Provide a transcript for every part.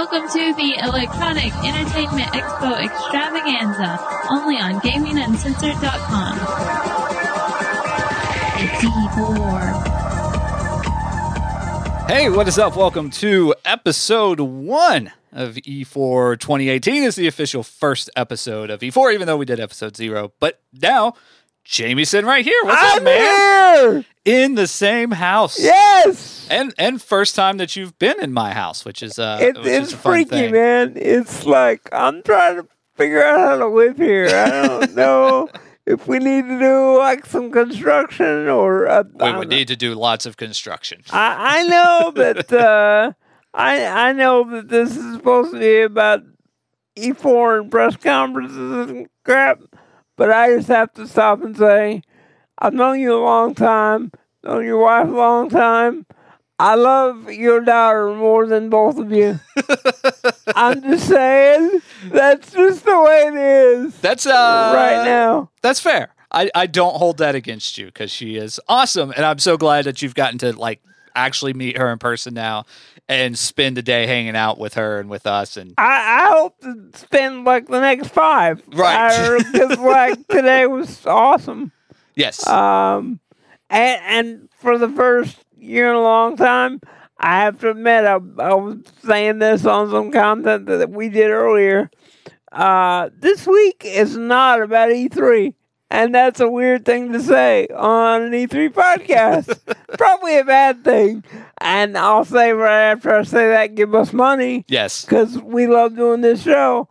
Welcome to the Electronic Entertainment Expo Extravaganza, only on GamingUncensored.com. It's E4. Hey, what is up? Welcome to episode 1 of E4 2018. Is the official first episode of E4, even though we did episode 0. But now, Jamie's sitting right here. What's up, man? Here! In the same house. Yes! And first time that you've been in my house, which is It's a fun freaky, thing. man. It's like, I'm trying to figure out how to live here. I don't know if we need to do, like, some construction or... We would need to do lots of construction. I know that, I know that this is supposed to be about E4 and press conferences and crap, but I just have to stop and say, I've known you a long time, known your wife a long time. I love your daughter more than both of you. I'm just saying, that's just the way it is. That's right now. That's fair. I don't hold that against you because she is awesome, and I'm so glad that you've gotten to like actually meet her in person now and spend a day hanging out with her and with us. And I hope to spend like the next 5. Right. Because like today was awesome. yes, And for the first year in a long time, I have to admit, I was saying this on some content that we did earlier. This week is not about E3. And that's a weird thing to say on an E3 podcast. Probably a bad thing. And I'll say right after I say that, give us money. yes. Because we love doing this show.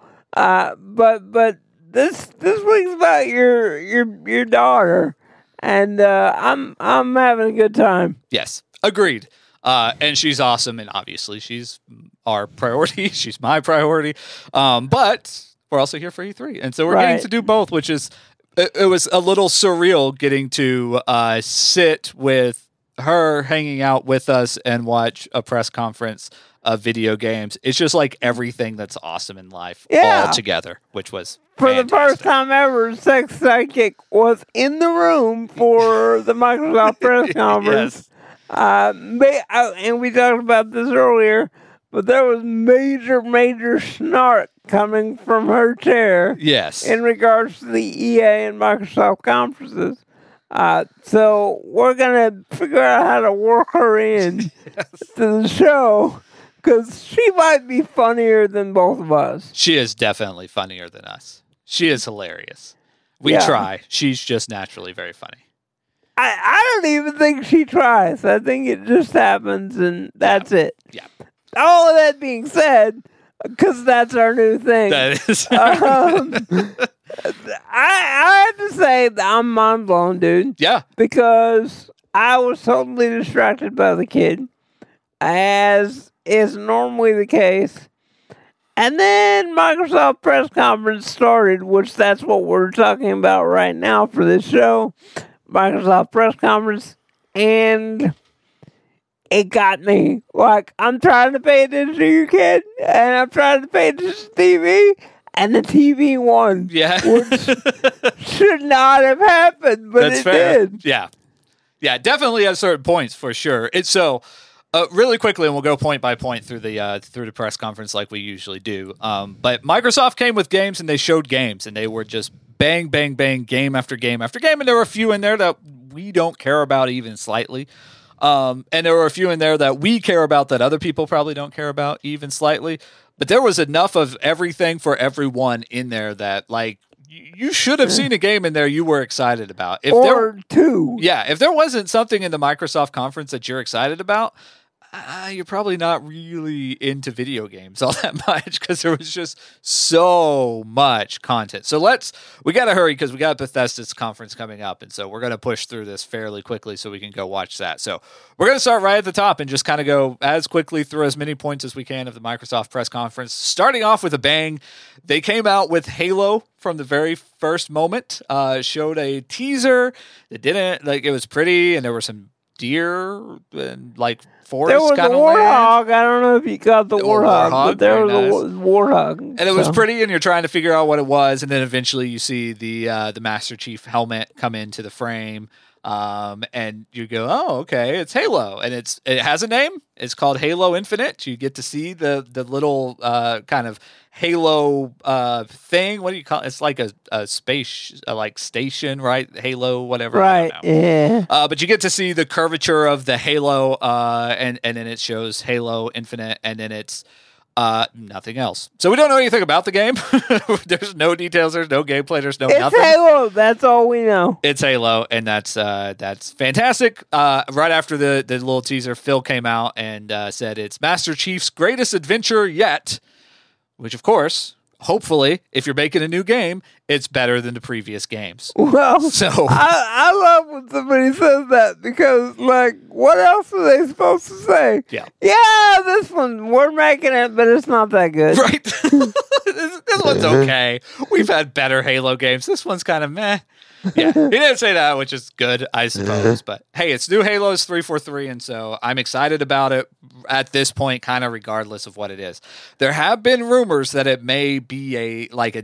But this week's about your daughter. And I'm having a good time. Yes, agreed. And she's awesome, and obviously she's our priority. She's my priority. But we're also here for E3, and so we're getting to do both, which is it was a little surreal getting to sit with her, hanging out with us, and watch a press conference of video games. It's just like everything that's awesome in life all together, which was for fantastic. the first time ever, Sex Sidekick was in the room for the Microsoft press conference. And we talked about this earlier, but there was major snark coming from her chair. Yes. In regards to the EA and Microsoft conferences. So we're going to figure out how to work her in to the show, because she might be funnier than both of us. She is definitely funnier than us. She is hilarious. We try. She's just naturally very funny. I don't even think she tries. I think it just happens, and that's it. Yeah. All of that being said, because that's our new thing. That is. I have to say that I'm mind blown, dude. Yeah. Because I was totally distracted by the kid, as is normally the case. And then Microsoft press conference started, which that's what we're talking about right now for this show. Microsoft press conference, and it got me. Like, I'm trying to pay attention to your kid, and I'm trying to pay attention to TV, and the TV won. Yeah. Which should not have happened, but That's it fair. did. Yeah. Yeah, definitely at certain points for sure. It's so really quickly, and we'll go point by point through the press conference like we usually do. But Microsoft came with games, and they showed games, and they were just bang, bang, bang, game after game after game, and there were a few in there that we don't care about even slightly. And there were a few in there that we care about that other people probably don't care about even slightly. But there was enough of everything for everyone in there that, like, you should have seen a game in there you were excited about. Or two. Yeah, if there wasn't something in the Microsoft conference that you're excited about, you're probably not really into video games all that much, because there was just so much content. So we got to hurry because we got Bethesda's conference coming up. And so we're going to push through this fairly quickly so we can go watch that. So we're going to start right at the top and just kind of go as quickly through as many points as we can of the Microsoft press conference. Starting off with a bang, they came out with Halo from the very first moment, showed a teaser that didn't, like, it was pretty, and there were some deer and like forest. There was a warthog. I don't know if you got the warthog, but there was a warthog, and it was pretty. And you're trying to figure out what it was, and then eventually you see the Master Chief helmet come into the frame. And you go, oh, okay, it's Halo, and it has a name. It's called Halo Infinite. You get to see the little kind of Halo thing. What do you call it? It's like a space like station, right? Halo, whatever. Right. I don't know. Yeah. But you get to see the curvature of the Halo, and then it shows Halo Infinite, and then it's nothing else. So we don't know anything about the game. There's no details. There's no gameplay. There's no It's nothing. Halo. That's all we know. It's Halo, and that's fantastic. Right after the little teaser, Phil came out and said it's Master Chief's greatest adventure yet, which, of course, hopefully, if you're making a new game, it's better than the previous games. Well, So I love when somebody says that because, like, what else are they supposed to say? Yeah. Yeah, this one, we're making it, but it's not that good. right, this one's okay. We've had better Halo games. This one's kind of meh. Yeah, he didn't say that, which is good, I suppose. But hey, it's new Halo's 343, and so I'm excited about it at this point, kind of regardless of what it is. There have been rumors that it may be a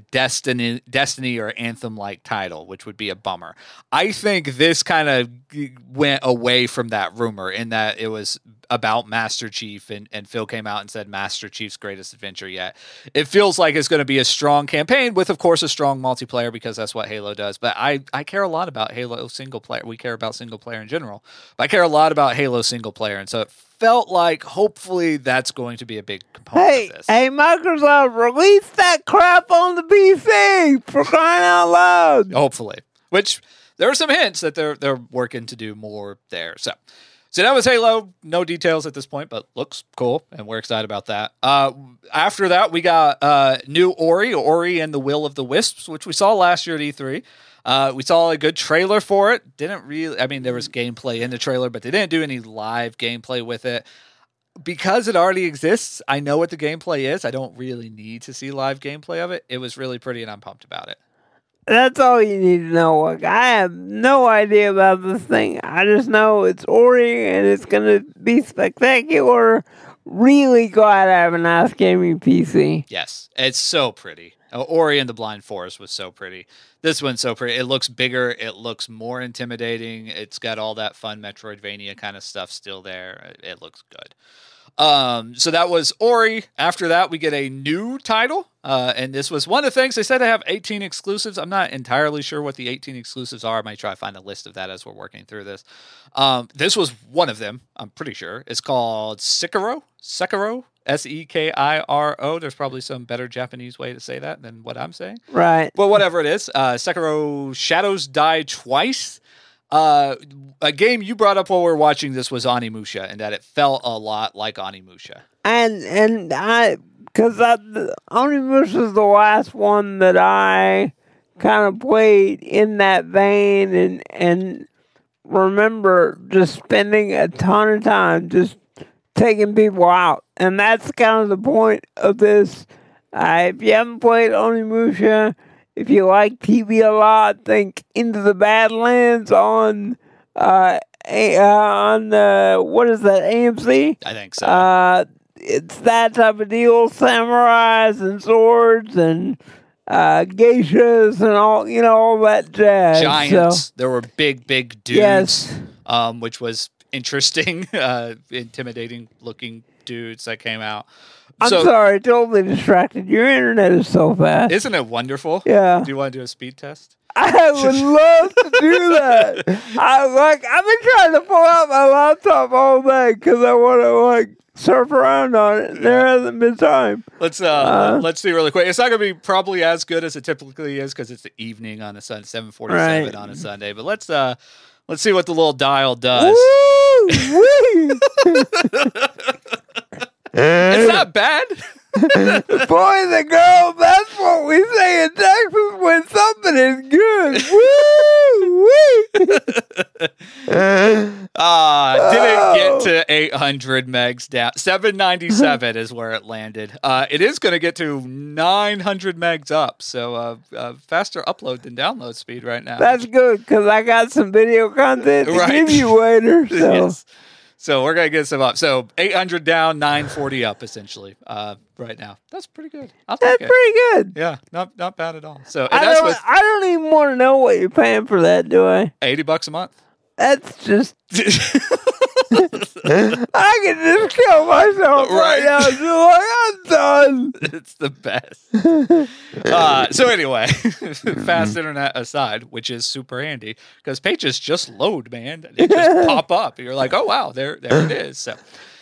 Destiny or Anthem-like title, which would be a bummer. I think this kind of went away from that rumor in that it was about Master Chief, and Phil came out and said Master Chief's greatest adventure yet. It feels like it's going to be a strong campaign with, of course, a strong multiplayer because that's what Halo does. But I care a lot about Halo single player. We care about single player in general. But I care a lot about Halo single player, and so it felt like hopefully that's going to be a big component of this. Hey, Microsoft, release that crap on the PC for crying out loud. Hopefully. Which there are some hints that they're working to do more there. So that was Halo. No details at this point, but looks cool, and we're excited about that. After that, we got new Ori and the Will of the Wisps, which we saw last year at E3. We saw a good trailer for it. There was gameplay in the trailer, but they didn't do any live gameplay with it. Because it already exists, I know what the gameplay is. I don't really need to see live gameplay of it. It was really pretty, and I'm pumped about it. That's all you need to know. Like, I have no idea about this thing. I just know it's Ori and it's going to be spectacular. Really glad I have a nice gaming PC. Yes, it's so pretty. Ori and the Blind Forest was so pretty. This one's so pretty. It looks bigger. It looks more intimidating. It's got all that fun Metroidvania kind of stuff still there. It looks good. So that was Ori. After that, we get a new title. And this was one of the things they said they have 18 exclusives. I'm not entirely sure what the 18 exclusives are. I might try to find a list of that as we're working through this. This was one of them. I'm pretty sure it's called Sekiro. Sekiro. There's probably some better Japanese way to say that than what I'm saying. Right. But whatever it is, Sekiro Shadows Die Twice. A game you brought up while we were watching this was Onimusha, and that it felt a lot like Onimusha. And because Onimusha is the last one that I kind of played in that vein and remember just spending a ton of time just taking people out. And that's kind of the point of this. If you haven't played Onimusha, if you like TV a lot, think Into the Badlands on what is that, AMC? I think so. It's that type of deal, samurais and swords and geishas and all that jazz. Giants. So, there were big dudes. yes. Which was interesting, intimidating looking dudes that came out. I'm sorry, totally distracted. Your internet is so fast. Isn't it wonderful? Yeah. Do you want to do a speed test? I would love to do that. I've been trying to pull out my laptop all day because I want to surf around on it. There hasn't been time. Let's see really quick. It's not going to be probably as good as it typically is because it's the evening on a Sunday, 7:47 on a Sunday. But let's see what the little dial does. Woo! It's not bad. Boys and girls, that's what we say in Texas when something is good. Woo! Didn't get to 800 megs down. 797 is where it landed. It is going to get to 900 megs up, so faster upload than download speed right now. That's good because I got some video content to give you later. So. Yes. So we're going to get some up. So 800 down, 940 up, essentially, right now. That's pretty good. That's pretty good. Yeah, not bad at all. So I don't even want to know what you're paying for that, do I? $80 a month. That's just. I can just kill myself right now. Just like, I'm done. It's the best. So anyway, fast internet aside, which is super handy because pages just load, man. They just pop up. You're like, oh wow, there it is. So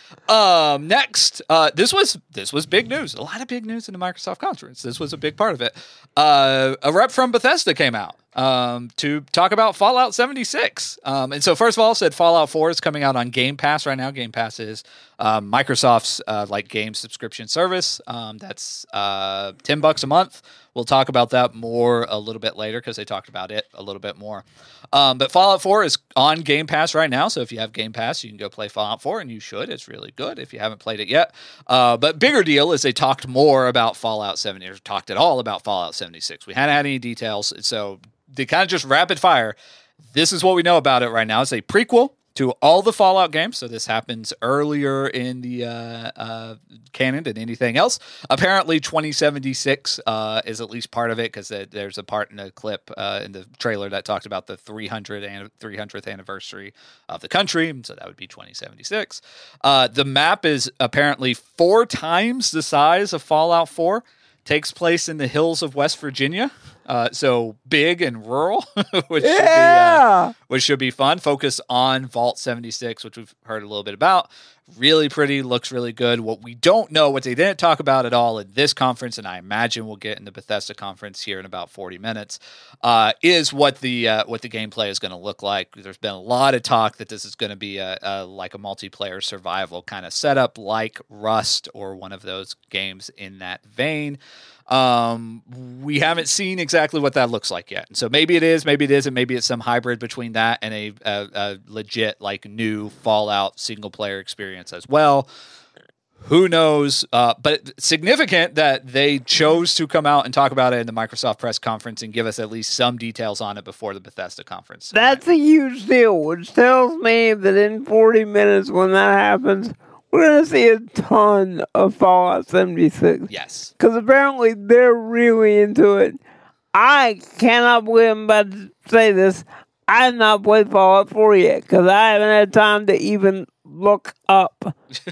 next, this was big news. A lot of big news in the Microsoft conference. This was a big part of it. A rep from Bethesda came out to talk about Fallout 76. And so first of all, said Fallout 4 is coming out on Game Pass right now. Game Pass is Microsoft's like game subscription service. That's $10 a month. We'll talk about that more a little bit later because they talked about it a little bit more. But Fallout 4 is on Game Pass right now. So if you have Game Pass, you can go play Fallout 4, and you should. It's really good if you haven't played it yet. But bigger deal is they talked more about Fallout 70, or talked at all about Fallout 76. We hadn't had any details. So they kind of just rapid fire. This is what we know about it right now. It's a prequel to all the Fallout games. So this happens earlier in the canon than anything else. Apparently 2076 is at least part of it because there's a part in a clip in the trailer that talked about the 300th anniversary of the country. So that would be 2076. The map is apparently 4 times the size of Fallout 4. Takes place in the hills of West Virginia. So big and rural, which should be fun. Focus on Vault 76, which we've heard a little bit about. Really pretty, looks really good. What we don't know, what they didn't talk about at all in this conference, and I imagine we'll get in the Bethesda conference here in about 40 minutes, is what the gameplay is going to look like. There's been a lot of talk that this is going to be like a multiplayer survival kind of setup, like Rust or one of those games in that vein. We haven't seen exactly what that looks like yet. So maybe it is, maybe it isn't, maybe it's some hybrid between that and a legit like new Fallout single player experience as well. Who knows? But significant that they chose to come out and talk about it in the Microsoft press conference and give us at least some details on it before the Bethesda conference. That's a huge deal, which tells me that in 40 minutes when that happens, we're going to see a ton of Fallout 76. Yes. Because apparently they're really into it. I cannot believe I'm about to say this. I have not played Fallout 4 yet because I haven't had time to even look up.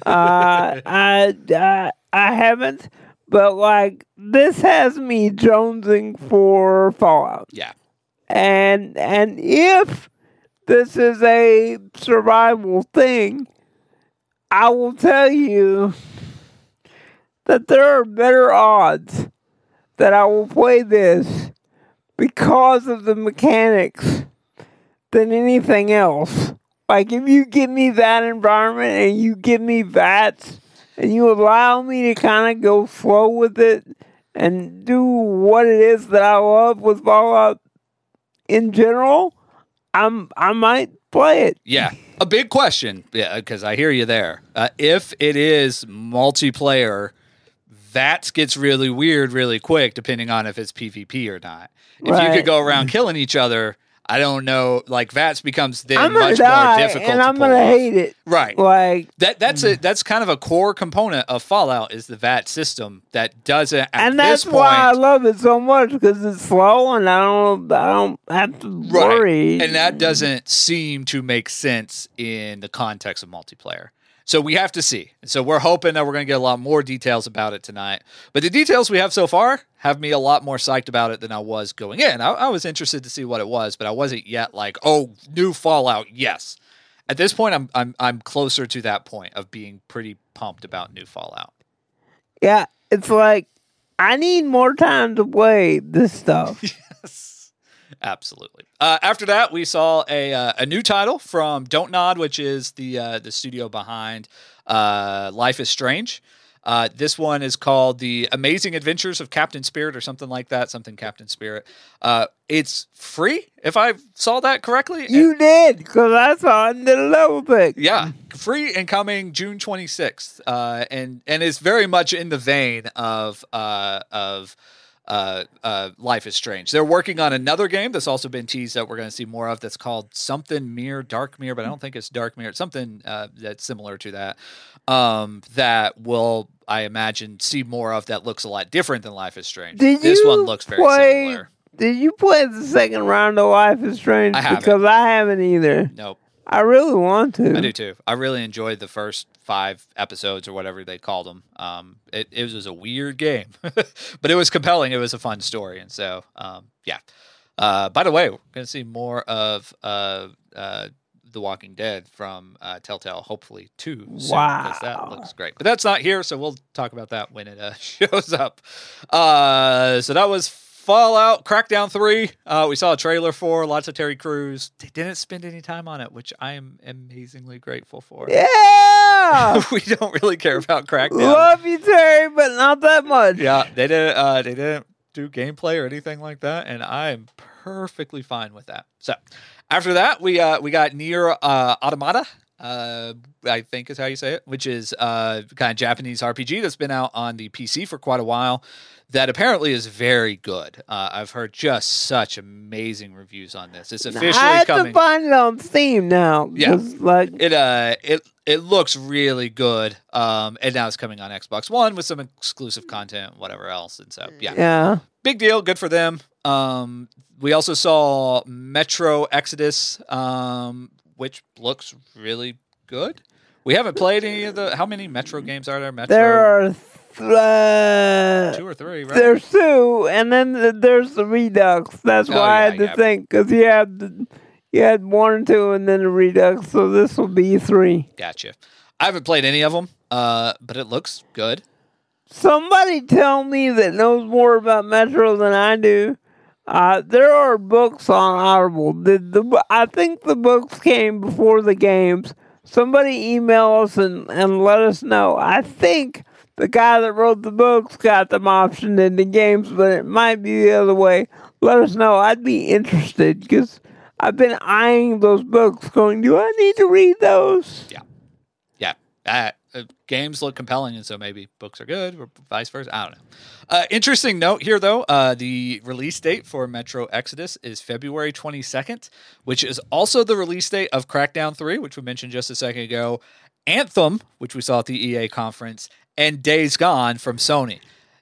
I haven't. But, like, this has me jonesing for Fallout. Yeah. And if this is a survival thing, I will tell you that there are better odds that I will play this because of the mechanics than anything else. Like, if you give me that environment and you give me VATS and you allow me to kind of go slow with it and do what it is that I love with Fallout in general, I might play it. Yeah. A big question, yeah, because I hear you there. If it is multiplayer, that gets really weird really quick, depending on if it's PvP or not. If you could go around killing each other, I don't know. Like VATS becomes then much more difficult, and I'm gonna hate it. Right. Like that's kind of a core component of Fallout is the VAT system that doesn't. And that's why I love it so much because it's slow and I don't have to worry. And that doesn't seem to make sense in the context of multiplayer. So we have to see. So we're hoping that we're going to get a lot more details about it tonight. But the details we have so far have me a lot more psyched about it than I was going in. I was interested to see what it was, but I wasn't yet like, oh, new Fallout, yes. At this point, I'm closer to that point of being pretty pumped about new Fallout. Yeah, it's like I need more time to play this stuff. Yes. Absolutely. After that, we saw a new title from Don't Nod, which is the studio behind Life is Strange. This one is called The Amazing Adventures of Captain Spirit or something like that. Something Captain Spirit. It's free, if I saw that correctly. You did, because I saw it in the level pick. Yeah, free and coming June 26th. And it's very much in the vein of Life is Strange. They're working on another game that's also been teased that we're going to see more of that's called something Mirror, Dark Mirror, but I don't think it's Dark Mirror. It's something that's similar to that. That will, I imagine, see more of that looks a lot different than Life is Strange. This one looks very similar. Did you play the second round of Life is Strange? I haven't. Because I haven't either. Nope. I really want to. I do too. I really enjoyed the first 5 episodes or whatever they called them. It was a weird game, but it was compelling. It was a fun story. And so, yeah. By the way, we're going to see more of The Walking Dead from Telltale, hopefully, too. Soon, Wow. because that looks great. But that's not here, so we'll talk about that when it shows up. So that was Fallout Crackdown 3. We saw a trailer for, lots of Terry Crews. They didn't spend any time on it, which I am amazingly grateful for. Yeah! We don't really care about Crackdown. Love you, Terry, but not that much. Yeah, they didn't do gameplay or anything like that, and I am perfectly fine with that. So after that, we got Nier Automata. I think is how you say it, which is kind of Japanese RPG that's been out on the PC for quite a while. That apparently is very good. I've heard just such amazing reviews on this. It's officially I have coming. to find it on Steam now. Yeah. Like, It looks really good. And now it's coming on Xbox One with some exclusive content, whatever else. And so, yeah. Big deal. Good for them. We also saw Metro Exodus, which looks really good. We haven't played any of the. How many Metro games are there? Metro. There are 2 or 3, right? There's 2, and then there's the Redux. That's why I had to think, because you had 1 and 2, and then the Redux. So this will be 3. Gotcha. I haven't played any of them, but it looks good. Somebody tell me that knows more about Metro than I do. There are books on Audible. I think the books came before the games. Somebody email us and let us know. I think the guy that wrote the books got them optioned in the games, but it might be the other way. Let us know. I'd be interested, because I've been eyeing those books going, do I need to read those? Yeah. Games look compelling, and so maybe books are good, or vice versa. I don't know. Interesting note here, though. The release date for Metro Exodus is February 22nd, which is also the release date of Crackdown 3, which we mentioned just a second ago, Anthem, which we saw at the EA conference, and Days Gone from Sony.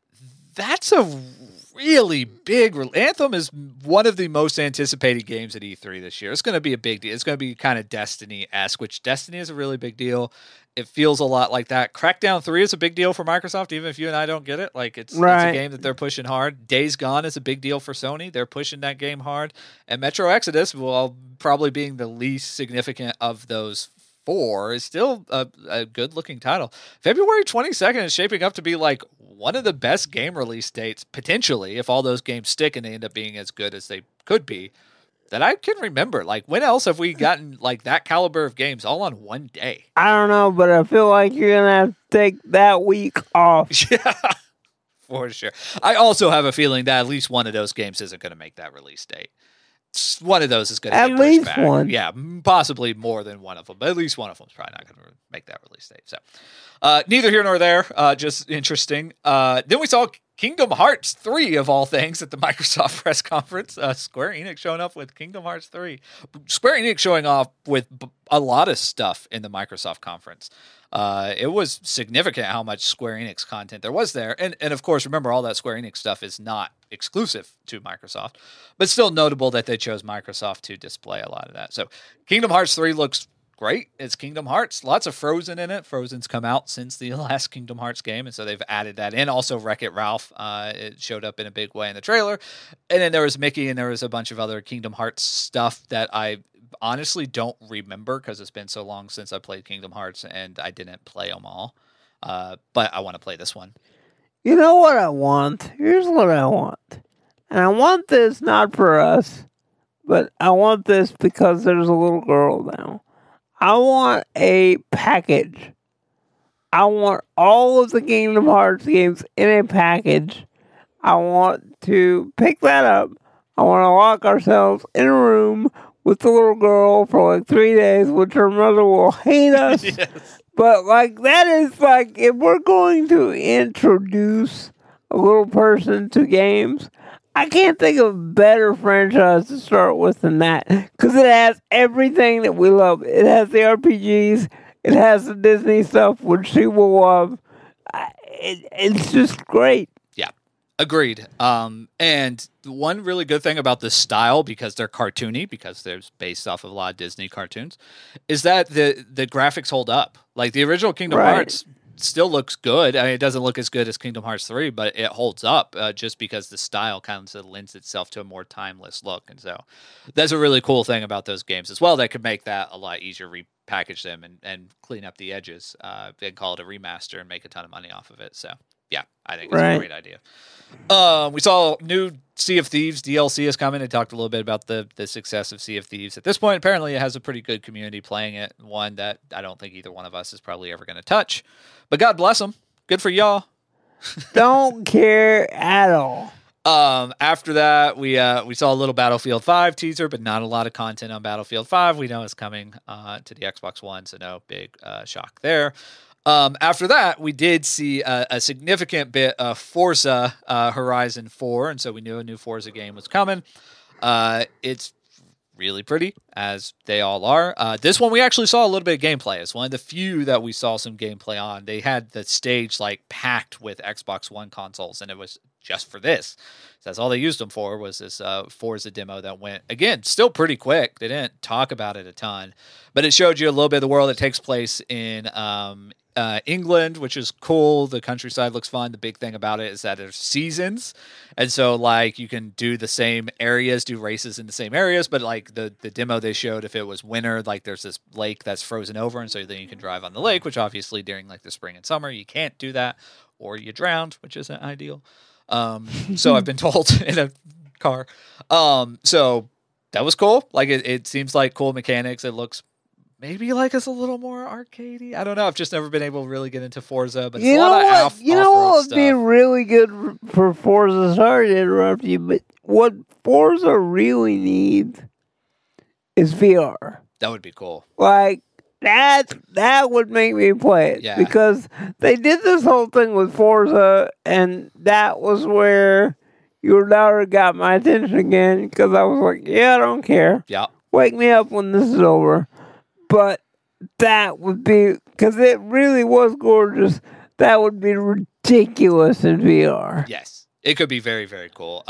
That's a really big... Anthem is one of the most anticipated games at E3 this year. It's going to be a big deal. It's going to be kind of Destiny-esque, which Destiny is a really big deal. It feels a lot like that. Crackdown 3 is a big deal for Microsoft, even if you and I don't get it. Like, it's a game that they're pushing hard. Days Gone is a big deal for Sony. They're pushing that game hard. And Metro Exodus, while probably being the least significant of those 4, is still a good-looking title. February 22nd is shaping up to be, like, one of the best game release dates, potentially, if all those games stick and they end up being as good as they could be, that I can remember. Like, when else have we gotten, like, that caliber of games all on one day? I don't know, but I feel like you're going to have to take that week off. Yeah, for sure. I also have a feeling that at least one of those games isn't going to make that release date. One of those is going to get pushed back. At least one. Yeah, possibly more than one of them, but at least one of them is probably not going to make that release date. So, neither here nor there, just interesting. Then we saw Kingdom Hearts 3, of all things, at the Microsoft press conference. Square Enix showing up with Kingdom Hearts 3. Square Enix showing off with a lot of stuff in the Microsoft conference. It was significant how much Square Enix content there was there. And of course, remember, all that Square Enix stuff is not exclusive to Microsoft, but still notable that they chose Microsoft to display a lot of that. So Kingdom Hearts 3 looks great. It's Kingdom Hearts. Lots of Frozen in it. Frozen's come out since the last Kingdom Hearts game, and so they've added that in. Also, Wreck-It Ralph, it showed up in a big way in the trailer. And then there was Mickey, and there was a bunch of other Kingdom Hearts stuff that I honestly don't remember because it's been so long since I played Kingdom Hearts, and I didn't play them all. But I want to play this one. You know what I want? Here's what I want. And I want this not for us, but I want this because there's a little girl now. I want a package. I want all of the Kingdom Hearts games in a package. I want to pick that up. I want to lock ourselves in a room with the little girl for like 3 days, which her mother will hate us. Yes. But like, that is like, if we're going to introduce a little person to games, I can't think of a better franchise to start with than that. Because it has everything that we love. It has the RPGs. It has the Disney stuff, which she will love. It's just great. Yeah. Agreed. And one really good thing about this style, because they're cartoony, because they're based off of a lot of Disney cartoons, is that the graphics hold up. Like the original Kingdom Hearts still looks good. I mean, it doesn't look as good as Kingdom Hearts 3, but it holds up just because the style kind of lends itself to a more timeless look. And so that's a really cool thing about those games as well. That could make that a lot easier, repackage them and clean up the edges and call it a remaster and make a ton of money off of it. So yeah, I think it's a great idea. We saw new Sea of Thieves DLC is coming. I talked a little bit about the success of Sea of Thieves. At this point, apparently it has a pretty good community playing it. One that I don't think either one of us is probably ever going to touch. But God bless them. Good for y'all. Don't care at all. After that, we saw a little Battlefield 5 teaser, but not a lot of content on Battlefield 5. We know it's coming to the Xbox One, so no big shock there. After that, we did see a significant bit of Forza Horizon 4, and so we knew a new Forza game was coming. It's really pretty, as they all are. This one, we actually saw a little bit of gameplay. It's one of the few that we saw some gameplay on. They had the stage like packed with Xbox One consoles, and it was just for this. So that's all they used them for, was this Forza demo that went, again, still pretty quick. They didn't talk about it a ton, but it showed you a little bit of the world. It takes place in England, which is cool. The countryside looks fun. The big thing about it is that there's seasons, and so like you can do the same areas, do races in the same areas, but like the demo they showed, if it was winter, like there's this lake that's frozen over, and so then you can drive on the lake, which obviously during like the spring and summer you can't do that, or you drowned, which isn't ideal. So I've been told in a car. So that was cool. Like it seems like cool mechanics. It looks maybe like it's a little more arcadey. I don't know. I've just never been able to really get into Forza, but it's a lot of off-road You know what would be stuff. really good for Forza? Sorry to interrupt you, but what Forza really needs is VR. That would be cool. Like that would make me play it. Yeah. Because they did this whole thing with Forza, and that was where your daughter got my attention again, because I was like, yeah, I don't care. Yeah. Wake me up when this is over. But that would be, because it really was gorgeous, that would be ridiculous in VR. Yes. It could be very, very cool.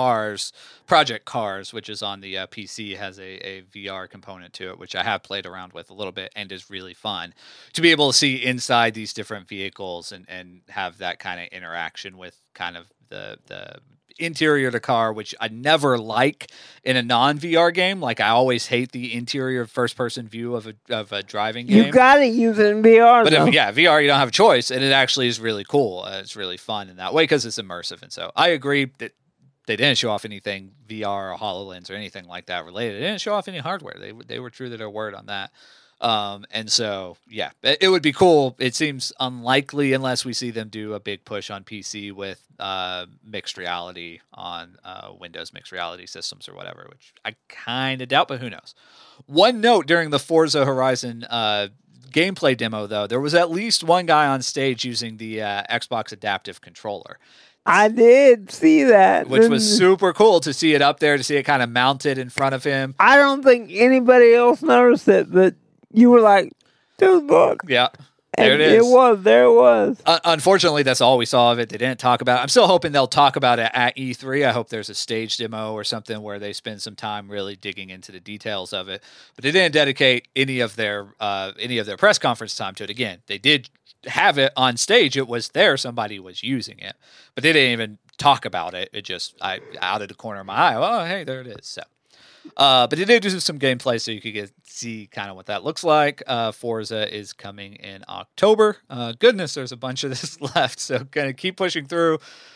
Project Cars, which is on the PC, has a VR component to it, which I have played around with a little bit and is really fun to be able to see inside these different vehicles and have that kind of interaction with kind of the interior of the car, which I never like in a non-VR game. Like I always hate the interior first-person view of a driving game. You gotta use it in VR, But though. VR, you don't have a choice, and it actually is really cool. It's really fun in that way because it's immersive. And so I agree that they didn't show off anything VR or HoloLens or anything like that related. They didn't show off any hardware. They were true to their word on that. And so, yeah, it would be cool. It seems unlikely unless we see them do a big push on PC with mixed reality on Windows mixed reality systems or whatever, which I kind of doubt, but who knows. One note during the Forza Horizon gameplay demo, though, there was at least one guy on stage using the Xbox Adaptive Controller. I did see that. Which was super cool to see it up there, to see it kind of mounted in front of him. I don't think anybody else noticed it, but you were like, dude, look. Yeah. There And it is. There it was. Unfortunately, that's all we saw of it. They didn't talk about it. I'm still hoping they'll talk about it at E3. I hope there's a stage demo or something where they spend some time really digging into the details of it. But they didn't dedicate any of their press conference time to it. Again, they did have it on stage. It was there. Somebody was using it. But they didn't even talk about it. It just, out of the corner of my eye, oh, hey, there it is. So. But they did do some gameplay so you could see kind of what that looks like. Forza is coming in October. Goodness, there's a bunch of this left, so gonna keep pushing through.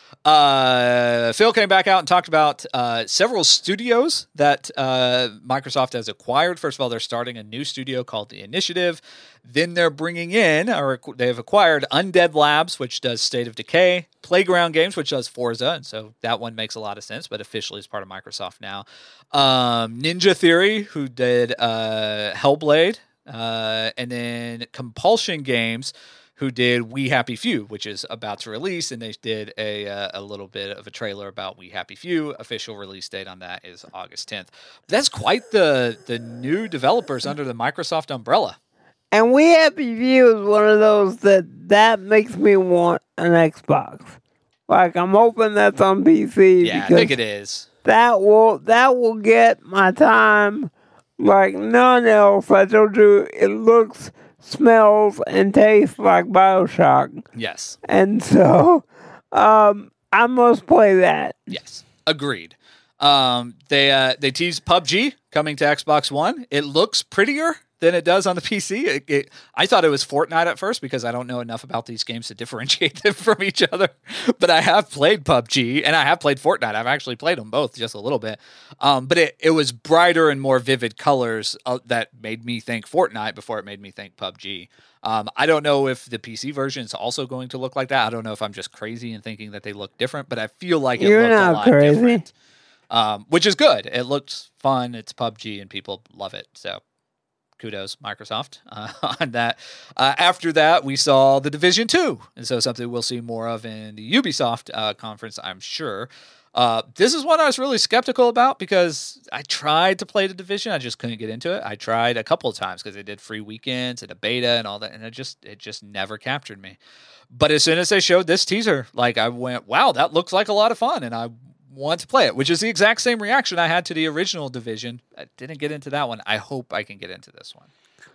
Phil came back out and talked about several studios that Microsoft has acquired. First of all, they're starting a new studio called The Initiative. Then they're bringing in, or they've acquired Undead Labs, which does State of Decay, Playground Games, which does Forza, and so that one makes a lot of sense, but officially is part of Microsoft now. Ninja Theory, who did Hellblade, and then Compulsion Games, who did We Happy Few, which is about to release, and they did a little bit of a trailer about We Happy Few. Official release date on that is August 10th. That's quite the new developers under the Microsoft umbrella. And We Happy Few is one of those that makes me want an Xbox. Like, I'm hoping that's on PC Yeah, I because think it is. that will get my time like none else. I told you, it looks, smells, and tastes like BioShock, Yes. and so I must play that. Yes. Agreed. They teased PUBG coming to Xbox One. It looks prettier than it does on the PC. I thought it was Fortnite at first because I don't know enough about these games to differentiate them from each other. But I have played PUBG and I have played Fortnite. I've actually played them both just a little bit. But it was brighter and more vivid colors that made me think Fortnite before it made me think PUBG. I don't know if the PC version is also going to look like that. I don't know if I'm just crazy and thinking that they look different, but I feel like it You're looked a not lot crazy. different. Which is good. It looks fun. It's PUBG and people love it. So kudos, Microsoft, on that. After that, we saw The Division 2. And so something we'll see more of in the Ubisoft conference, I'm sure. This is one I was really skeptical about because I tried to play The Division. I just couldn't get into it. I tried a couple of times because they did free weekends and a beta and all that. And it just never captured me. But as soon as they showed this teaser, like I went, wow, that looks like a lot of fun. And I want to play it, which is the exact same reaction I had to the original Division. I didn't get into that one. I hope I can get into this one.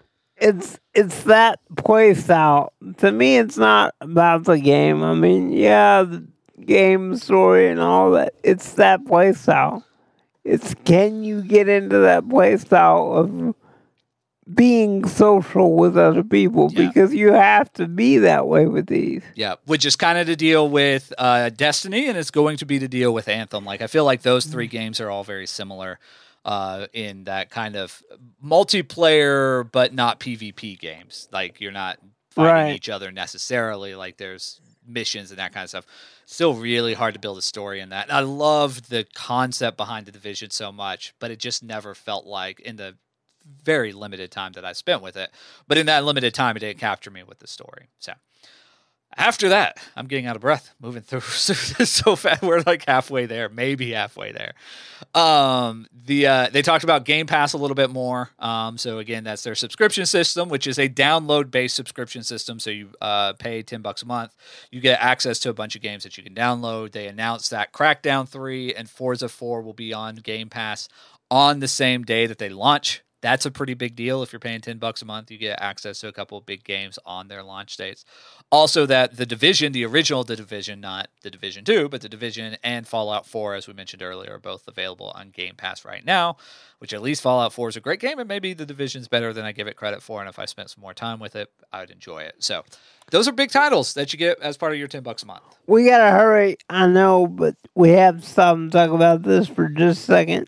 It's that play style. To me, it's not about the game. I mean, yeah, the game story and all that. It's that play style. It's can you get into that play style of being social with other people, Yeah. because you have to be that way with these. Yeah, which is kind of the deal with Destiny, and it's going to be the deal with Anthem. Like, I feel like those three games are all very similar in that kind of multiplayer, but not PvP games. Like, you're not fighting Right. each other necessarily. Like, there's missions and that kind of stuff. Still really hard to build a story in that. And I loved the concept behind the Division so much, but it just never felt like, in the very limited time that I spent with it, but in that limited time, it didn't capture me with the story. So after that, I'm getting out of breath moving through so fast. We're like halfway there, maybe halfway there. They talked about Game Pass a little bit more. So again, that's their subscription system, which is a download-based subscription system. So you pay $10 a month, you get access to a bunch of games that you can download. They announced that Crackdown 3 and Forza 4 will be on Game Pass on the same day that they launch. That's a pretty big deal. If you're paying $10 a month, you get access to a couple of big games on their launch dates. Also, that The Division, the original The Division, not The Division 2, but The Division and Fallout 4, as we mentioned earlier, are both available on Game Pass right now, which at least Fallout 4 is a great game, and maybe The Division's better than I give it credit for, and if I spent some more time with it, I would enjoy it. So those are big titles that you get as part of your $10 a month. We gotta hurry, I know, but we have to stop and talk about this for just a second.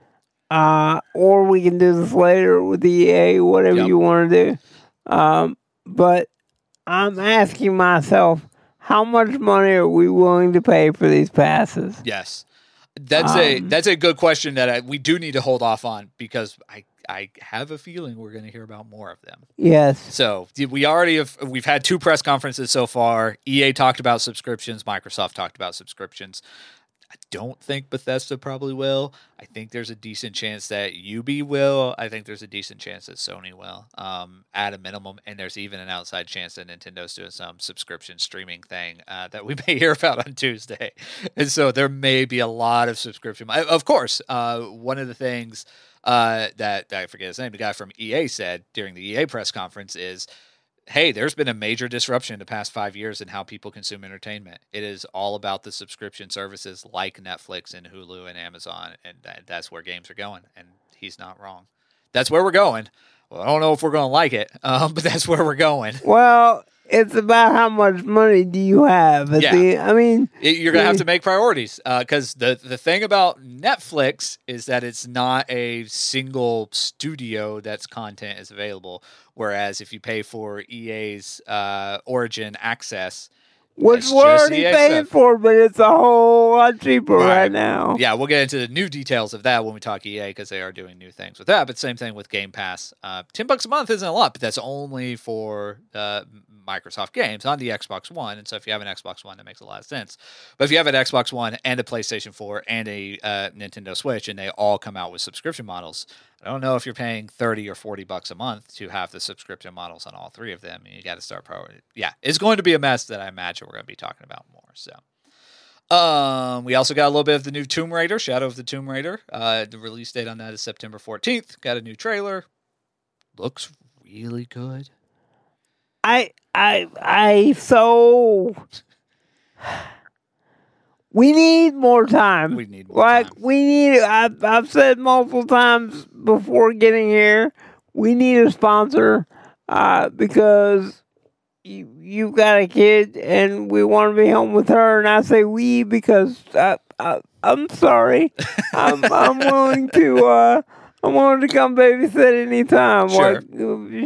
Or we can do this later with EA, whatever Yep. you want to do. But I'm asking myself, how much money are we willing to pay for these passes? Yes. That's a good question that we do need to hold off on, because I have a feeling we're going to hear about more of them. Yes. So we've had 2 press conferences so far. EA talked about subscriptions. Microsoft talked about subscriptions. I don't think Bethesda probably will. I think there's a decent chance that Ubi will. I think there's a decent chance that Sony will, at a minimum. And there's even an outside chance that Nintendo's doing some subscription streaming thing that we may hear about on Tuesday. And so there may be a lot of subscription. Of course, one of the things that I forget his name, the guy from EA said during the EA press conference is, hey, there's been a major disruption in the past 5 years in how people consume entertainment. It is all about the subscription services like Netflix and Hulu and Amazon, and that's where games are going. And he's not wrong. That's where we're going. Well, I don't know if we're going to like it, but that's where we're going. Well, it's about how much money do you have. Yeah. You're going to have Yeah. to make priorities, because the thing about Netflix is that it's not a single studio that's content is available. Whereas if you pay for EA's Origin Access, which it's we're just already EA paying stuff. for, but it's a whole lot cheaper Right. right now. Yeah, we'll get into the new details of that when we talk EA, because they are doing new things with that. But same thing with Game Pass. $10 a month isn't a lot, but that's only for Microsoft games on the Xbox One. And so if you have an Xbox One, that makes a lot of sense. But if you have an Xbox One and a PlayStation 4 and a Nintendo Switch, and they all come out with subscription models, I don't know if you're paying $30 or $40 a month to have the subscription models on all 3 of them. You got to start priority. Yeah, it's going to be a mess that I imagine we're going to be talking about more. So We also got a little bit of the new Tomb Raider, Shadow of the Tomb Raider. The release date on that is September 14th. Got a new trailer. Looks really good. We need more time. We need more time. I've said multiple times before getting here, we need a sponsor, because you've got a kid and we want to be home with her, and I say we because I'm sorry. I'm willing to come babysit anytime. Sure. Like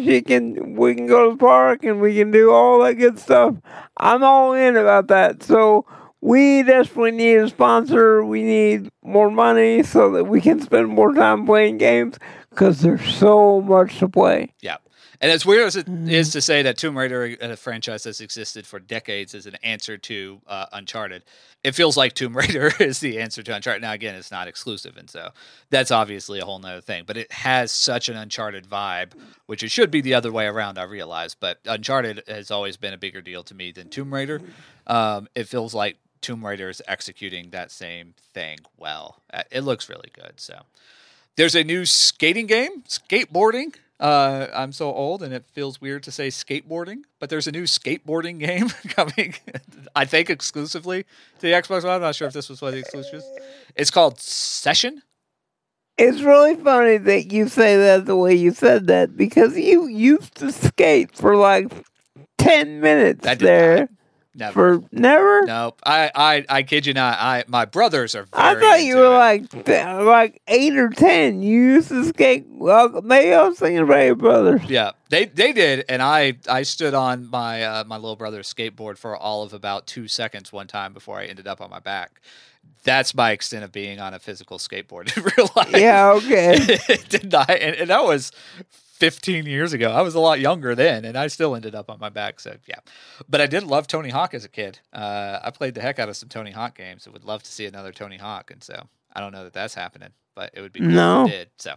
we can go to the park and we can do all that good stuff. I'm all in about that. So we desperately need a sponsor. We need more money so that we can spend more time playing games because there's so much to play. Yeah. And as weird as it is to say that Tomb Raider, a franchise that's existed for decades, is an answer to Uncharted, it feels like Tomb Raider is the answer to Uncharted. Now, again, it's not exclusive, and so that's obviously a whole nother thing. But it has such an Uncharted vibe, which it should be the other way around, I realize. But Uncharted has always been a bigger deal to me than Tomb Raider. It feels like Tomb Raider is executing that same thing well. It looks really good. So there's a new skating game, skateboarding. I'm so old and it feels weird to say skateboarding, but there's a new skateboarding game coming, I think exclusively to the Xbox One. I'm not sure if this was one of the exclusives. It's called Session. It's really funny that you say that the way you said that, because you used to skate for like 10 minutes there. Never. For never? Nope. I kid you not. My brothers are very I thought you into were like 8 or 10. You used to skate. Well, maybe I was thinking about your brothers. Yeah, they did, and I stood on my my little brother's skateboard for all of about 2 seconds one time before I ended up on my back. That's my extent of being on a physical skateboard in real life. Yeah, okay. It did not, and that was 15 years ago. I was a lot younger then, and I still ended up on my back. So yeah, but I did love Tony Hawk as a kid. I played the heck out of some Tony Hawk games. I would love to see another Tony Hawk, and so I don't know that that's happening, but it would be cool if it did. So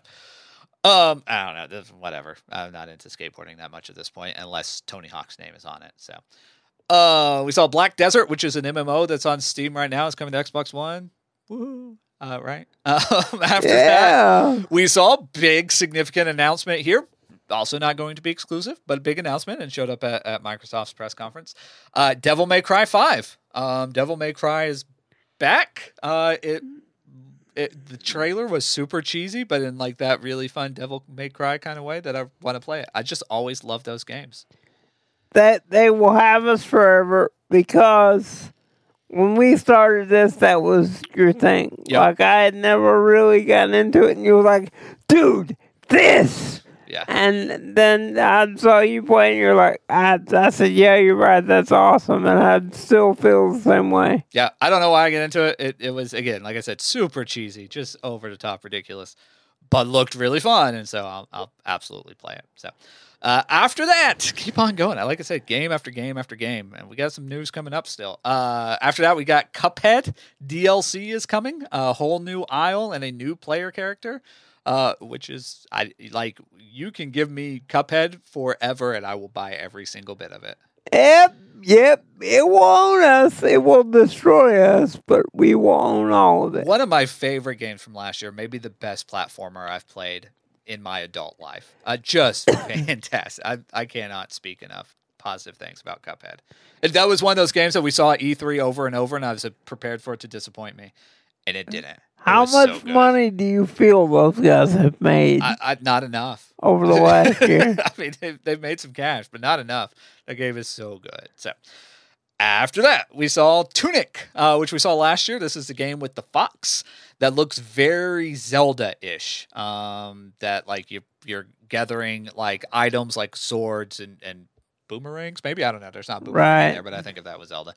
I don't know. Whatever. I'm not into skateboarding that much at this point, unless Tony Hawk's name is on it. So we saw Black Desert, which is an MMO that's on Steam right now. It's coming to Xbox One. Woohoo. Right. After that, we saw a big significant announcement here. Also not going to be exclusive, but a big announcement, and showed up at Microsoft's press conference. Devil May Cry 5. Devil May Cry is back. The trailer was super cheesy, but in like that really fun Devil May Cry kind of way that I want to play it. I just always love those games. That they will have us forever, because when we started this, that was your thing. Yep. Like, I had never really gotten into it, and you were like, dude, this! Yeah. And then I saw you play, and you're like, I said, yeah, you're right, that's awesome, and I still feel the same way. Yeah, I don't know why I get into it. It was, again, like I said, super cheesy, just over-the-top ridiculous, but looked really fun, and so I'll absolutely play it. So after that, keep on going. Like I said, game after game after game, and we got some news coming up still. After that, we got Cuphead DLC is coming, a whole new aisle and a new player character, which is, you can give me Cuphead forever, and I will buy every single bit of it. Yep. It will own us. It will destroy us, but we will own all of it. One of my favorite games from last year, maybe the best platformer I've played in my adult life. Just fantastic. I cannot speak enough positive things about Cuphead. And that was one of those games that we saw at E3 over and over, and I was prepared for it to disappoint me, and it didn't. How much money do you feel those guys have made? Not enough. Over the last year. I mean, they've made some cash, but not enough. That game is so good. So after that, we saw Tunic, which we saw last year. This is the game with the fox that looks very Zelda-ish. That like you're gathering like items like swords and boomerangs, maybe. I don't know. There's not boomerangs in there, but I think of that was Zelda.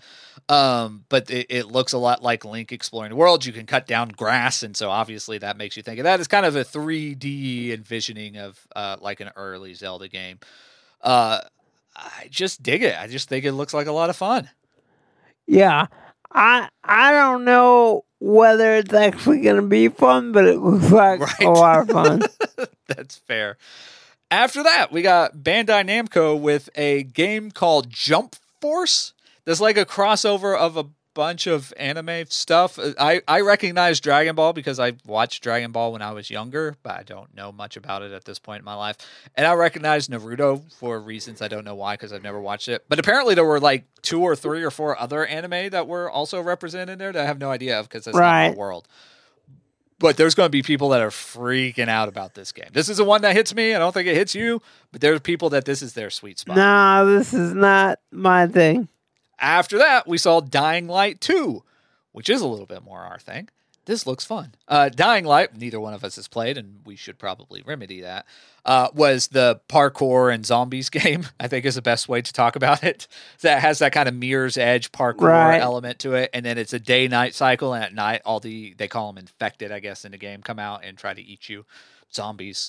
But it looks a lot like Link exploring the world. You can cut down grass, and so obviously that makes you think of that. It's kind of a 3D envisioning of like an early Zelda game. I just dig it. I just think it looks like a lot of fun. Yeah. I don't know whether it's actually going to be fun, but it looks like a lot of fun. That's fair. After that, we got Bandai Namco with a game called Jump Force. There's like a crossover of a bunch of anime stuff. I recognize Dragon Ball because I watched Dragon Ball when I was younger, but I don't know much about it at this point in my life. And I recognize Naruto for reasons I don't know why, because I've never watched it. But apparently there were like 2 or 3 or 4 other anime that were also represented there that I have no idea of because that's not my world. But there's going to be people that are freaking out about this game. This is the one that hits me. I don't think it hits you, but there's people that this is their sweet spot. No, this is not my thing. After that, we saw Dying Light 2, which is a little bit more our thing. This looks fun. Dying Light, neither one of us has played, and we should probably remedy that, was the parkour and zombies game, I think is the best way to talk about it. That has that kind of Mirror's Edge parkour element to it, and then it's a day-night cycle, and at night, they call them infected, I guess, in the game, come out and try to eat you. Zombies.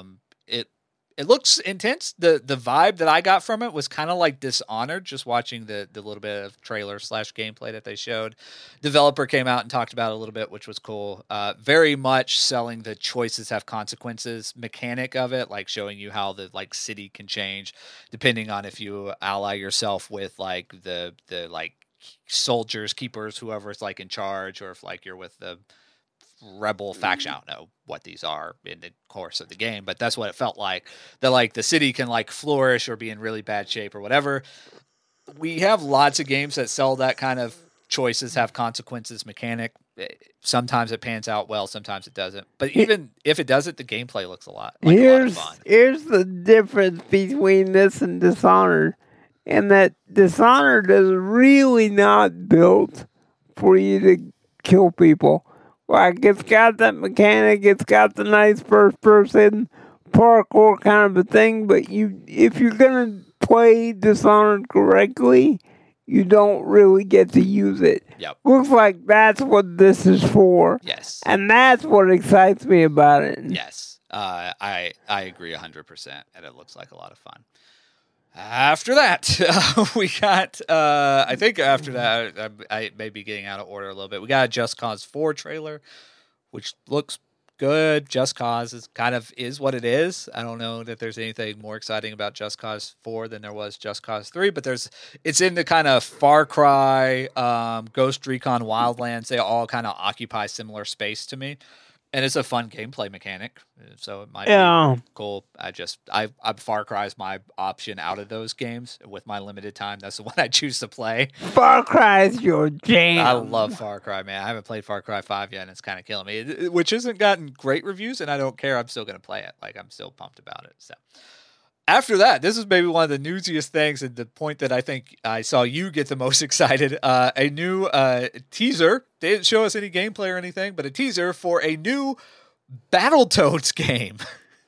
It looks intense. The vibe that I got from it was kind of like Dishonored, just watching the little bit of trailer / gameplay that they showed. Developer came out and talked about it a little bit, which was cool. Very much selling the choices have consequences mechanic of it, like showing you how the like city can change depending on if you ally yourself with like the like soldiers, keepers, whoever's like in charge, or if like you're with the rebel faction. I don't know what these are in the course of the game, but that's what it felt like. That like the city can like flourish or be in really bad shape or whatever. We have lots of games that sell that kind of choices have consequences mechanic. Sometimes it pans out well, sometimes it doesn't. But even if it doesn't, the gameplay looks a lot of fun. Here's the difference between this and Dishonored, and that Dishonored is really not built for you to kill people. Like, it's got that mechanic, it's got the nice first-person parkour kind of a thing, but if you're going to play Dishonored correctly, you don't really get to use it. Yep. Looks like that's what this is for. Yes. And that's what excites me about it. Yes. I agree 100%, and it looks like a lot of fun. After that, we got, I think after that, I may be getting out of order a little bit. We got a Just Cause 4 trailer, which looks good. Just Cause is what it is. I don't know that there's anything more exciting about Just Cause 4 than there was Just Cause 3, but it's in the kind of Far Cry, Ghost Recon Wildlands. They all kind of occupy similar space to me. And it's a fun gameplay mechanic, so it might be cool. I Far Cry is my option out of those games. With my limited time, that's the one I choose to play. Far Cry is your jam. I love Far Cry, man. I haven't played Far Cry 5 yet, and it's kind of killing me, which hasn't gotten great reviews, and I don't care. I'm still going to play it. Like, I'm still pumped about it. So after that, this is maybe one of the newsiest things, and the point that I think I saw you get the most excited. A new teaser. They didn't show us any gameplay or anything, but a teaser for a new Battletoads game.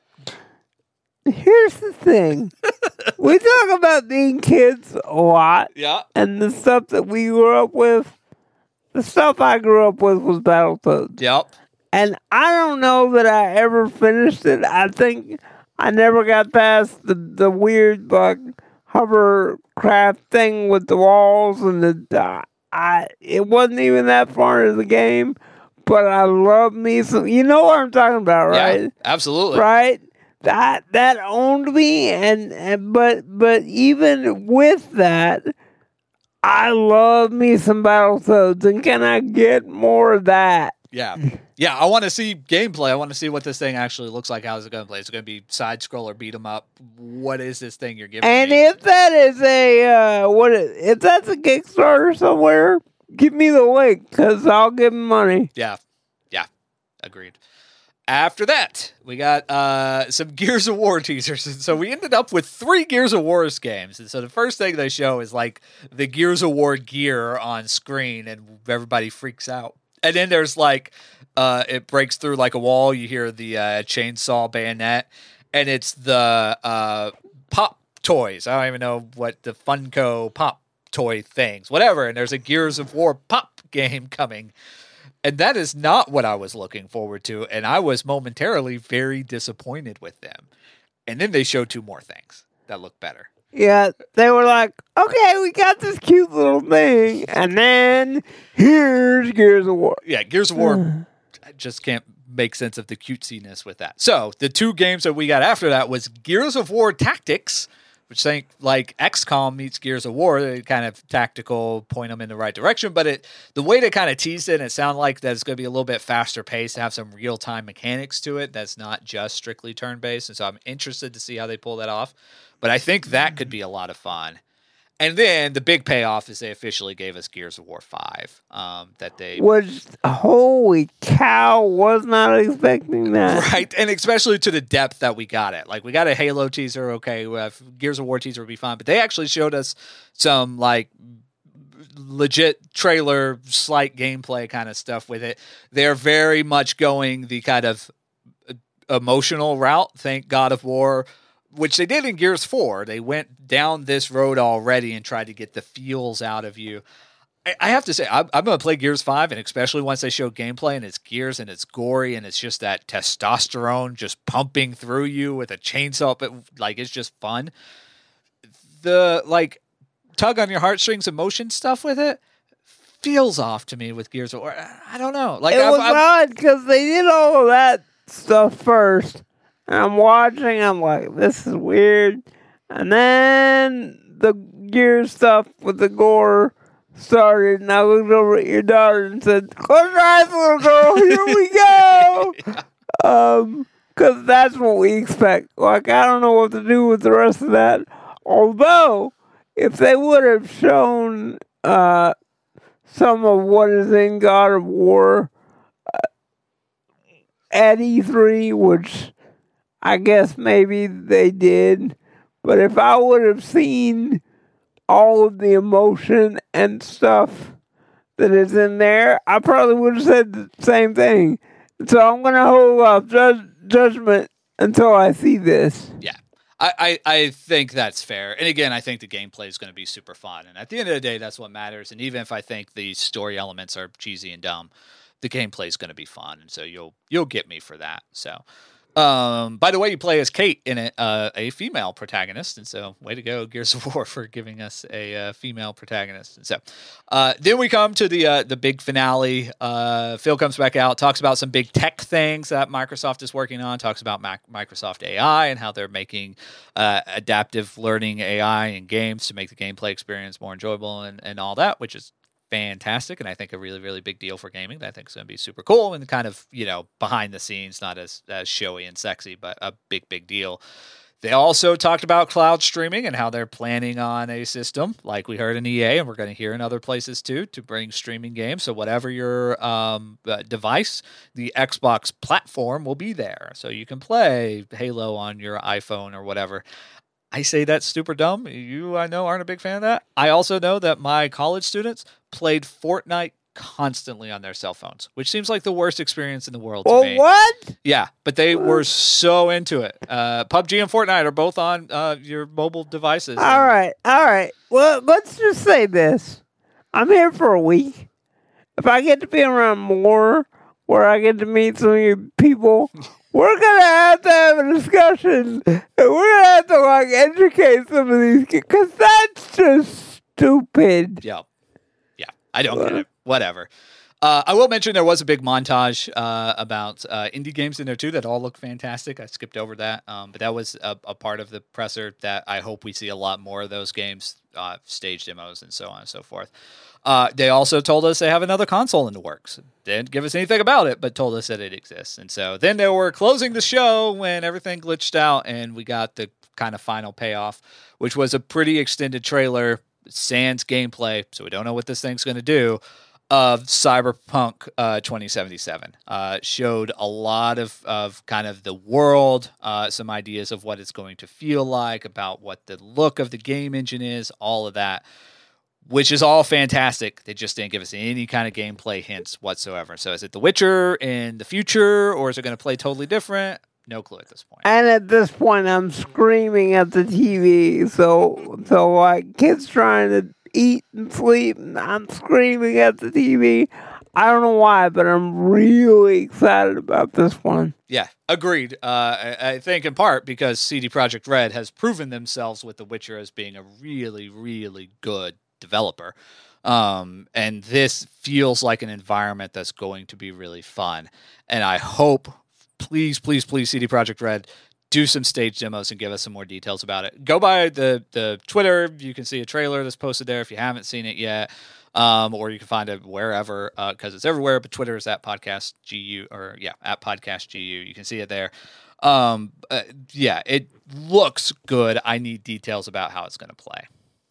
Here's the thing. We talk about being kids a lot. Yeah. And the stuff that we grew up with. The stuff I grew up with was Battletoads. Yep. And I don't know that I ever finished it. I think I never got past the weird like hovercraft thing with the walls and it wasn't even that far into the game, but I love me some. You know what I'm talking about, right? Yeah, absolutely. Right? That owned me, but even with that, I love me some Battletoads, and can I get more of that? Yeah. Yeah, I want to see gameplay. I want to see what this thing actually looks like. How is it going to play? Is it going to be side-scroller, beat 'em up? What is this thing you're giving and me? If that is if that's a Kickstarter somewhere, give me the link, because I'll give them money. Yeah. Agreed. After that, we got some Gears of War teasers. And so we ended up with 3 Gears of War games. And so the first thing they show is like the Gears of War gear on screen, and everybody freaks out. And then there's like, it breaks through like a wall. You hear the chainsaw bayonet, and it's the pop toys. I don't even know what the Funko pop toy things, whatever. And there's a Gears of War pop game coming. And that is not what I was looking forward to. And I was momentarily very disappointed with them. And then they showed 2 more things that look better. Yeah, they were like, okay, we got this cute little thing, and then here's Gears of War. Yeah, Gears of War, I just can't make sense of the cutesiness with that. So, the 2 games that we got after that was Gears of War Tactics, which think like XCOM meets Gears of War, they kind of tactical, point them in the right direction. But the way they kind of teased it, it sounded like that it's going to be a little bit faster paced, have some real time mechanics to it. That's not just strictly turn based, and so I'm interested to see how they pull that off. But I think that could be a lot of fun. And then the big payoff is they officially gave us Gears of War 5. Which, holy cow, was not expecting that. Right, and especially to the depth that we got it. Like, we got a Halo teaser, okay, Gears of War teaser would be fine, but they actually showed us some, like, legit trailer, slight gameplay kind of stuff with it. They're very much going the kind of emotional route, think God of War, which they did in Gears 4. They went down this road already and tried to get the feels out of you. I have to say, I'm going to play Gears 5, and especially once they show gameplay and it's Gears and it's gory and it's just that testosterone just pumping through you with a chainsaw, but like, it's just fun. The like tug on your heartstrings emotion stuff with it feels off to me with Gears of War. I don't know. Like, it was odd because they did all of that stuff first. And I'm watching, I'm like, this is weird. And then the Gears stuff with the gore started, and I looked over at your daughter and said, close your eyes, little girl, here we go! Because that's what we expect. Like, I don't know what to do with the rest of that. Although, if they would have shown some of what is in God of War at E3, which I guess maybe they did, but if I would have seen all of the emotion and stuff that is in there, I probably would have said the same thing. So I'm going to hold off judgment until I see this. Yeah, I think that's fair. And again, I think the gameplay is going to be super fun. And at the end of the day, that's what matters. And even if I think the story elements are cheesy and dumb, the gameplay is going to be fun. And so you'll get me for that. So... by the way, you play as Kate in it, a female protagonist, and so way to go, Gears of War, for giving us a female protagonist. And so then we come to the big finale. Phil comes back out, talks about some big tech things that Microsoft is working on, talks about Microsoft AI and how they're making adaptive learning AI in games to make the gameplay experience more enjoyable and all that, which is fantastic, and I think a really, really big deal for gaming that I think is going to be super cool and kind of, behind the scenes, not as showy and sexy, but a big, big deal. They also talked about cloud streaming and how they're planning on a system, like we heard in EA, and we're going to hear in other places too, to bring streaming games. So whatever your device, the Xbox platform will be there. So you can play Halo on your iPhone or whatever. I say that's super dumb. You, I know, aren't a big fan of that. I also know that my college students played Fortnite constantly on their cell phones, which seems like the worst experience in the world to me. What? Yeah, but they were so into it. PUBG and Fortnite are both on your mobile devices. All right. Well, let's just say this. I'm here for a week. If I get to be around more, where I get to meet some of you people... We're going to have a discussion, and we're going to have to, educate some of these kids, because that's just stupid. Yeah, I don't get it. Whatever. I will mention there was a big montage about indie games in there, too, that all look fantastic. I skipped over that, but that was a part of the presser that I hope we see a lot more of those games, stage demos, and so on and so forth. They also told us they have another console in the works. Didn't give us anything about it, but told us that it exists. And so then they were closing the show when everything glitched out and we got the kind of final payoff, which was a pretty extended trailer, sans gameplay, so we don't know what this thing's going to do, of Cyberpunk 2077. Showed a lot of kind of the world, some ideas of what it's going to feel like, about what the look of the game engine is, all of that, which is all fantastic. They just didn't give us any kind of gameplay hints whatsoever. So is it The Witcher in the future, or is it going to play totally different? No clue at this point. And at this point, I'm screaming at the TV. So like kids trying to eat and sleep, and I'm screaming at the TV. I don't know why, but I'm really excited about this one. Yeah, agreed. I think in part because CD Projekt Red has proven themselves with The Witcher as being a really, really good developer. And this feels like an environment that's going to be really fun. And I hope, please, CD Projekt Red, do some stage demos and give us some more details about it. Go by the Twitter. You can see a trailer that's posted there if you haven't seen it yet. Or you can find it wherever, because it's everywhere, but Twitter is at Podcast GU, at Podcast GU. You can see it there. It looks good. I need details about how it's going to play.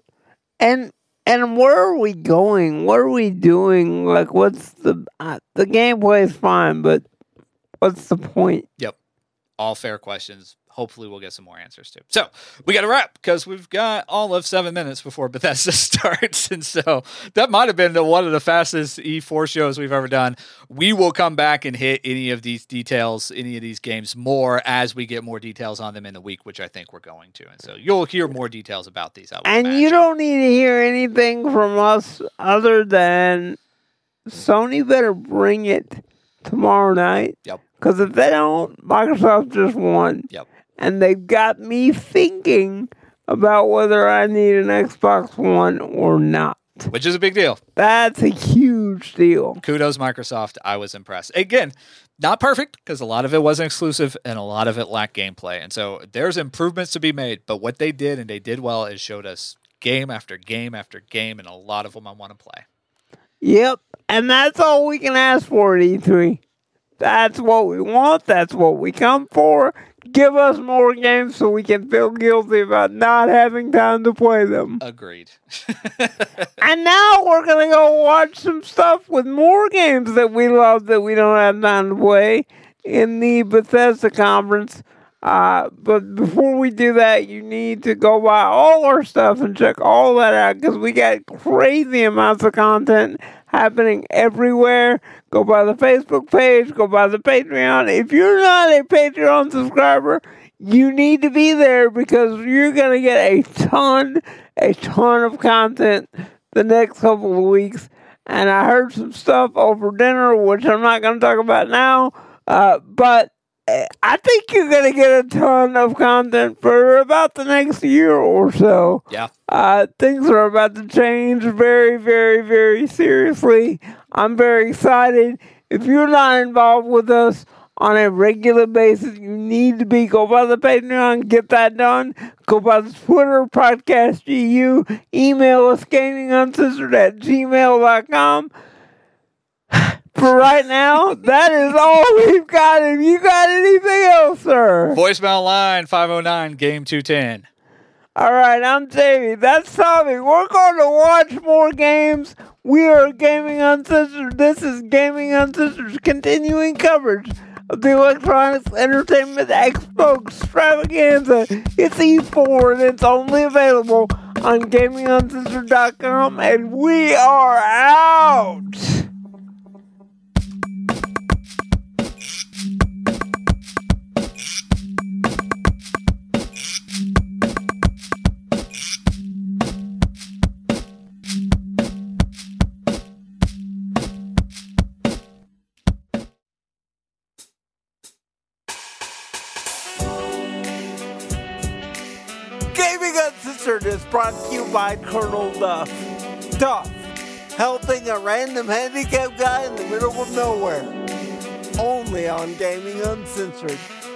And where are we going? What are we doing? Like, what's the gameplay is fine, but what's the point? Yep. All fair questions. Hopefully we'll get some more answers to. So we got to wrap because we've got all of 7 minutes before Bethesda starts. And so that might have been one of the fastest E4 shows we've ever done. We will come back and hit any of these details, any of these games more as we get more details on them in the week, which I think we're going to. And so you'll hear more details about these. You don't need to hear anything from us other than Sony better bring it tomorrow night. Yep. Because if they don't, Microsoft just won. Yep. And they've got me thinking about whether I need an Xbox One or not. Which is a big deal. That's a huge deal. Kudos, Microsoft. I was impressed. Again, not perfect, because a lot of it wasn't exclusive, and a lot of it lacked gameplay. And so there's improvements to be made, but what they did, and they did well, is showed us game after game after game, and a lot of them I want to play. Yep, and that's all we can ask for at E3. That's what we want. That's what we come for. Give us more games so we can feel guilty about not having time to play them. Agreed. And now we're going to go watch some stuff with more games that we love that we don't have time to play in the Bethesda conference. But before we do that, you need to go buy all our stuff and check all that out because we got crazy amounts of content happening everywhere. Go by the Facebook page, go by the Patreon. If you're not a Patreon subscriber, you need to be there because you're going to get a ton of content the next couple of weeks. And I heard some stuff over dinner, which I'm not going to talk about now, but I think you're going to get a ton of content for about the next year or so. Yeah. Things are about to change very, very, very seriously. I'm very excited. If you're not involved with us on a regular basis, you need to be. Go by the Patreon, get that done. Go by the Twitter, Podcast GU. Email us, gaminguncensored@gmail.com. For right now, that is all we've got. Have you got anything else, sir? Voicemail line 509-GAME210. All right, I'm Jamie. That's Tommy. We're going to watch more games. We are Gaming Uncensored. This is Gaming Uncensored's continuing coverage of the Electronics Entertainment Expo Extravaganza. It's E4 and it's only available on GamingUncensored.com, and we are out. Gaming Uncensored is brought to you by Colonel Duff. Duff, helping a random handicapped guy in the middle of nowhere. Only on Gaming Uncensored.